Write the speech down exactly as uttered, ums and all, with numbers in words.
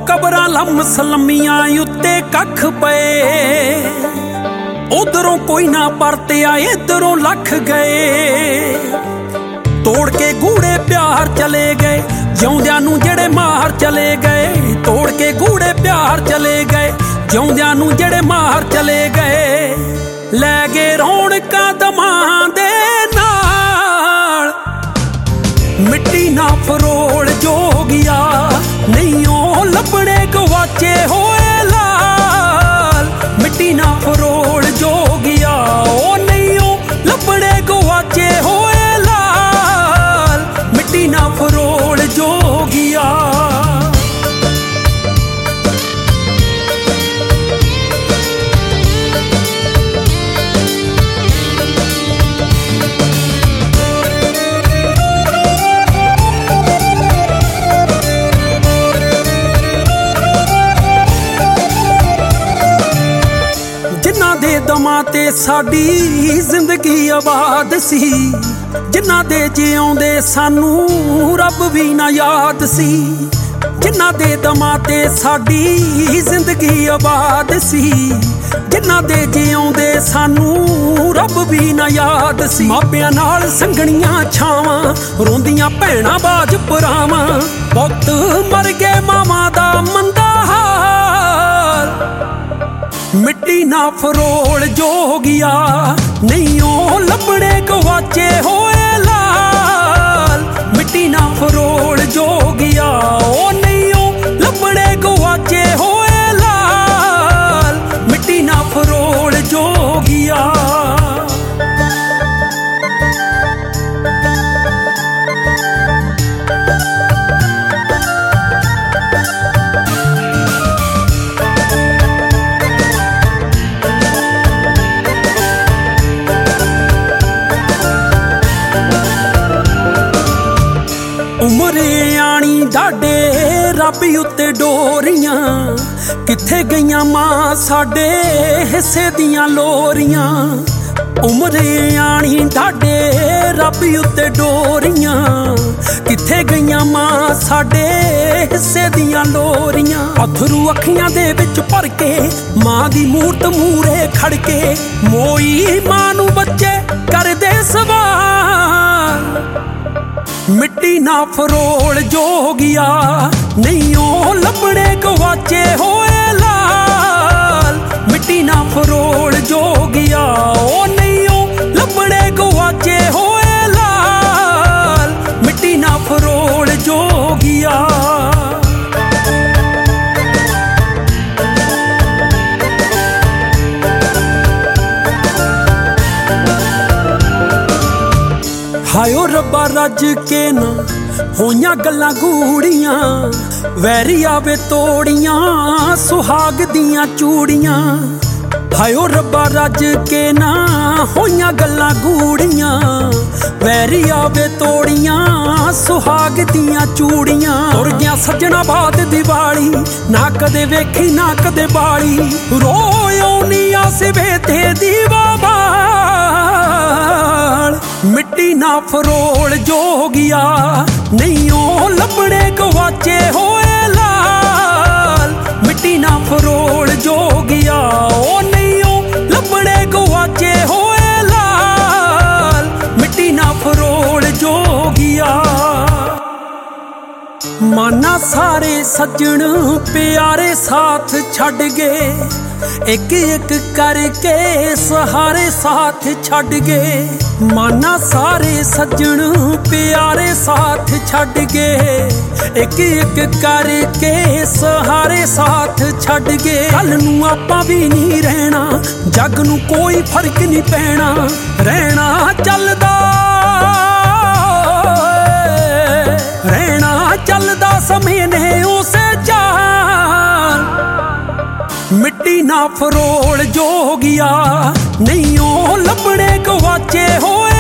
कबरां lumps लम्मियां उत्ते कख पए, उधरों कोई ना परतिया इधरों लख गए। तोड़ के गूढ़े प्यार चले गए, जिउंदियां नूं जेड़े मार चले गए। तोड़ के गूढ़े प्यार चले गए, जिउंदियां नूं जेड़े मार चले गए। लै गए रौणकां दमां दे नाल, मिट्टी ना फरोल जोगिया, नहीं ओ लभणे गवाचे होए लाल। मिट्टी ना फरोल जोगिया, ओ नहीं ओ लभणे गवाचे होए लाल। मिट्टी ना फरोल जोगिया। जिन्हां दे दमां ते साडी जिंदगी आबाद सी, जिन्हां दे जिउंदे सानू रब भी ना याद सी। जिन्हां दे दमां ते साडी जिंदगी आबाद सी, जिन्हां दे जिउंदे सानू रब भी ना याद सी। मापियां नाल संगणियां छावां, रोंदियां भैणां बाज परावां। पुत्त मर गए मावां दा मंदा हाल, मिट्टी ना फरोल जोगिया, नहीं ओ लभणे गवाचे होए लाल। मिट्टी ना फरोल जोगिया, ओ नहीं ओ लभणे गवाचे होए लाल। मिट्टी ना फरोल जोगिया। उमरे आनी डाडे रब उत्ते डोरियां, किथे गईयां मां साडे हिस्से दियां लोरियां। उमरे आनी डाडे रब उत्ते डोरियां, किथे गईयां मां साडे हिस्से दियां लोरियां। अथरू अखियां दे विच भर के मां दी मूरत मूरे खड़के, मोई मां नूं बच्चे करदे सवाल। मिट्टी ना फरोल जोगिया, नहीं ओ लभणे गवाचे होए लाल। मिट्टी ना फरोल जोगिया, ओ नहीं ओ लभणे गवाचे होए लाल। मिट्टी ना फरोल जोगिया। हायो रब्बा रज के ना होइयां गल्लां गूड़ियां, वैरी आवे तोड़ियां सुहाग दियां चूड़ियां। हायो रब्बा रज के ना होइयां गल्लां गूड़ियां, वैरी आवे तोड़ियां सुहाग दियां चूड़ियां। तुर गया सज्जणा बाद दिवाली, ना कदे वेखी ना कदे बाली। रोयो नी आसवे ते दीवा बाल, मिट्टी ना फरोल जोगिया, नहीं ओ लभणे गवाचे होए लाल। मिट्टी ना फरोल जोगिया, ओ नहीं ओ लभणे गवाचे होए लाल। मिट्टी ना फरोल जोगिया। माना सारे सज्जण प्यारे साथ छड़ गए, एक एक करके सहारे साथ छड़ गए। माना सारे सज्जण प्यारे साथ छड़ गए, एक एक करके सहारे साथ छड़ गए। कल नूं आपां भी नहीं रहना, जग नूं कोई फर्क नहीं पैना। रहना चलदा रहना चलदा समय ने उसे चाल। मिट्टी ना फरोल जोगिया, नहीं ओ लभणे गवाचे होए